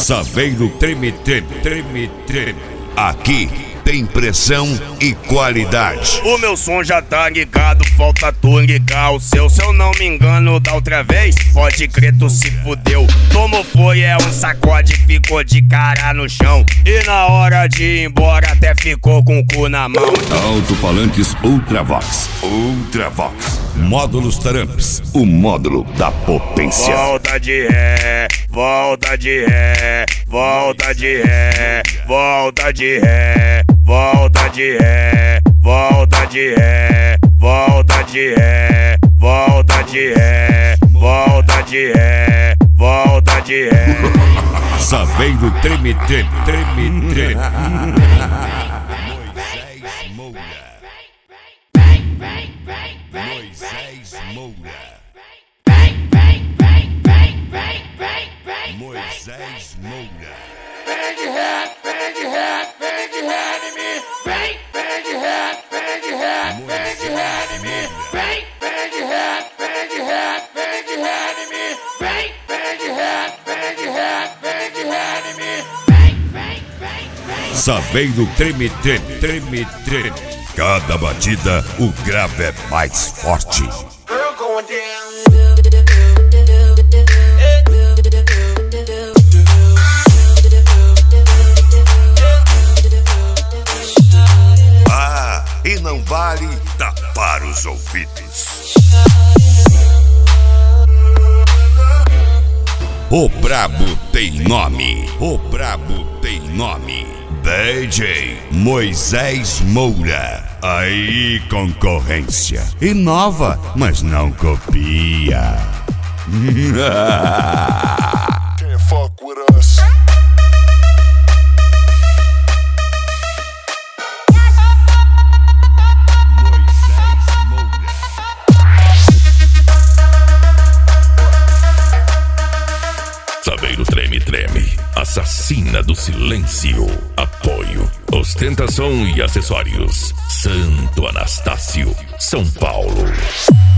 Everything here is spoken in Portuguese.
Saveiro treme, treme, treme, treme. Aqui tem pressão e qualidade. O meu som já tá ligado, falta tu ligar o seu. Se eu não me engano da outra vez, pode crer tu se fudeu. Tomou foi, é um sacode, ficou de cara no chão. E na hora de ir embora até ficou com o cu na mão. Alto-falantes Ultravox. Ultravox. Módulos Taramps. O módulo da potência. Volta de ré, volta de ré, volta de ré, volta de ré. Volta de ré, volta de ré, volta de ré, volta de ré, volta de ré, volta de ré. Saveiro treme, treme, treme, treme. Moisés Moura. Moisés Moura. Vem de ré, vem de ré, vem de ré em mim. Vem de ré, vem de ré, vem de ré em mim. Vem de ré, vem de ré, vem de ré em mim. Vem de ré, vem de ré, vem de ré em mim. Saveiro treme, treme, treme, treme. Cada batida, o grave é mais forte. Girl going down. E não vale tapar os ouvidos. O brabo tem nome. O brabo tem nome. DJ Moisés Moura. Aí concorrência. Inova, mas não copia. Can't fuck with us. Saveiro treme, treme. Assassina do silêncio. Apoio, ostentação e acessórios. Santo Anastácio, São Paulo.